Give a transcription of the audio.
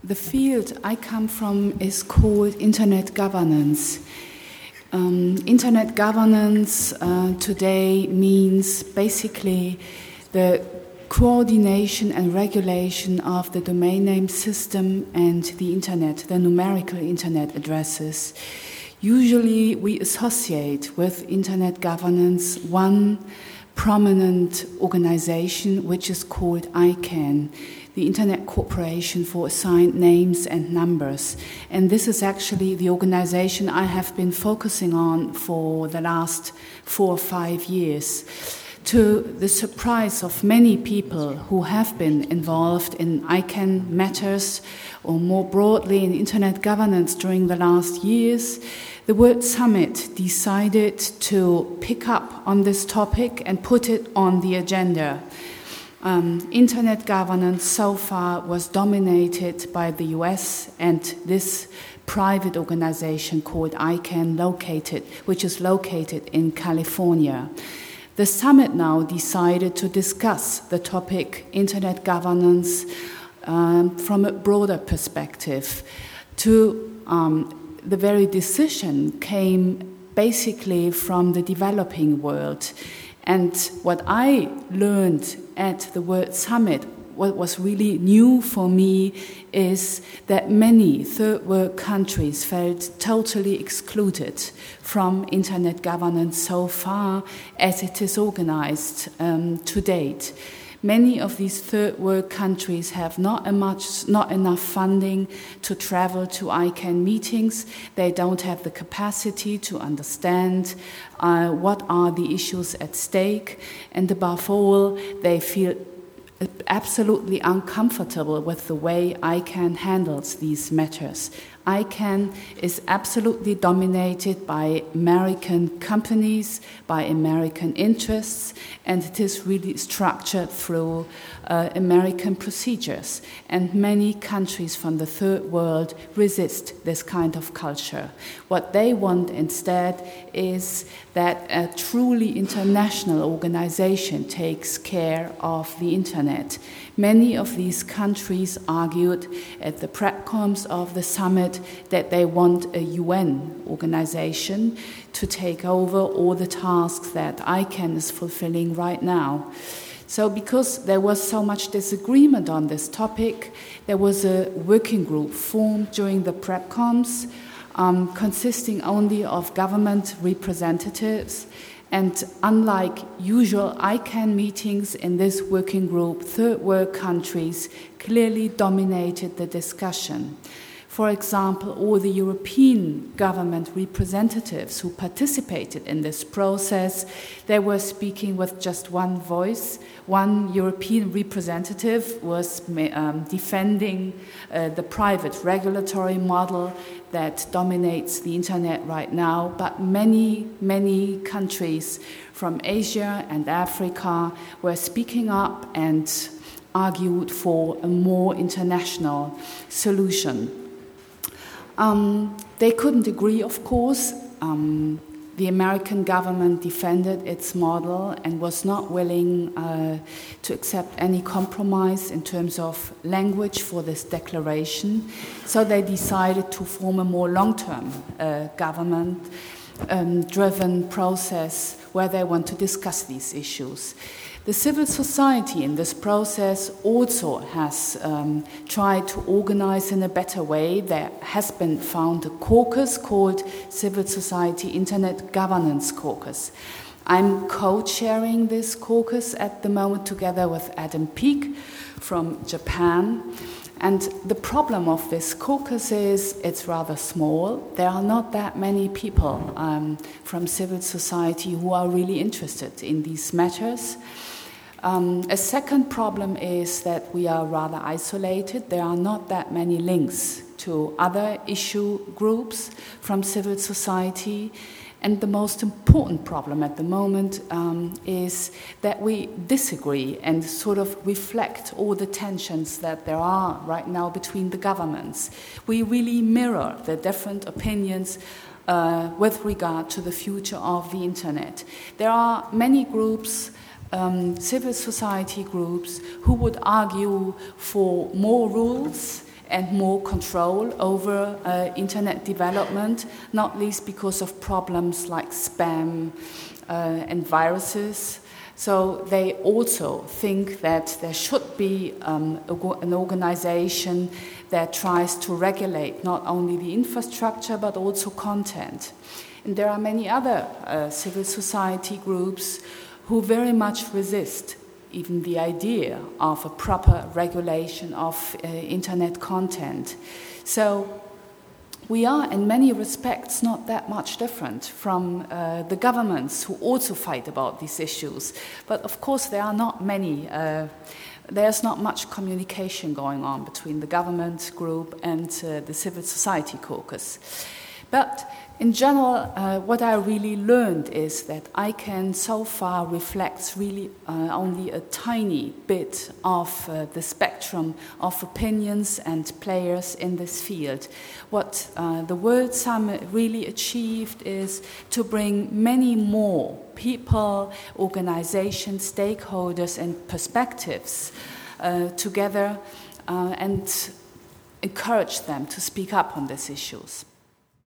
The field I come from is called Internet governance. Internet governance today means basically the coordination and regulation of the domain name system and the Internet, the numerical Internet addresses. Usually we associate with Internet governance one prominent organization which is called ICANN, the Internet Corporation for Assigned Names and Numbers. And this is actually the organization I have been focusing on for the last 4 or 5 years. To the surprise of many people who have been involved in ICANN matters, or more broadly in Internet governance during the last years, the World Summit decided to pick up on this topic and put it on the agenda. Internet governance so far was dominated by the US and this private organization called ICANN, which is located in California. The summit now decided to discuss the topic Internet governance from a broader perspective. The very decision came basically from the developing world. And what I learned at the World Summit, what was really new for me, is that many third world countries felt totally excluded from Internet governance so far as it is organized to date. Many of these third world countries have not enough funding to travel to ICANN meetings. They don't have the capacity to understand what are the issues at stake. And above all, they feel absolutely uncomfortable with the way ICANN handles these matters. ICANN is absolutely dominated by American companies, by American interests, and it is really structured through American procedures. And many countries from the third world resist this kind of culture. What they want instead is that a truly international organization takes care of the Internet. Many of these countries argued at the prepcoms of the summit that they want a UN organization to take over all the tasks that ICANN is fulfilling right now. So because there was so much disagreement on this topic, there was a working group formed during the prepcoms consisting only of government representatives. And unlike usual ICANN meetings in this working group, third world countries clearly dominated the discussion. For example, all the European government representatives who participated in this process, they were speaking with just one voice. One European representative was defending the private regulatory model that dominates the Internet right now, but many, many countries from Asia and Africa were speaking up and argued for a more international solution. They couldn't agree, of course. The American government defended its model and was not willing to accept any compromise in terms of language for this declaration. So they decided to form a more long-term government-driven process where they want to discuss these issues. The civil society in this process also has tried to organize in a better way. There has been found a caucus called Civil Society Internet Governance Caucus. I'm co-chairing this caucus at the moment together with Adam Peake from Japan. And the problem of this caucus is it's rather small. There are not that many people from civil society who are really interested in these matters. A second problem is that we are rather isolated. There are not that many links to other issue groups from civil society. And the most important problem at the moment is that we disagree and sort of reflect all the tensions that there are right now between the governments. We really mirror the different opinions with regard to the future of the Internet. There are many groups, civil society groups, who would argue for more rules and more control over internet development, not least because of problems like spam and viruses. So they also think that there should be an organization that tries to regulate not only the infrastructure but also content. And there are many other civil society groups who very much resist even the idea of a proper regulation of internet content. So we are, in many respects, not that much different from the governments who also fight about these issues. But of course, there are not many. There's not much communication going on between the government group and the civil society caucus. But in general, what I really learned is that I can so far reflect really only a tiny bit of the spectrum of opinions and players in this field. What the World Summit really achieved is to bring many more people, organizations, stakeholders, and perspectives together and encourage them to speak up on these issues.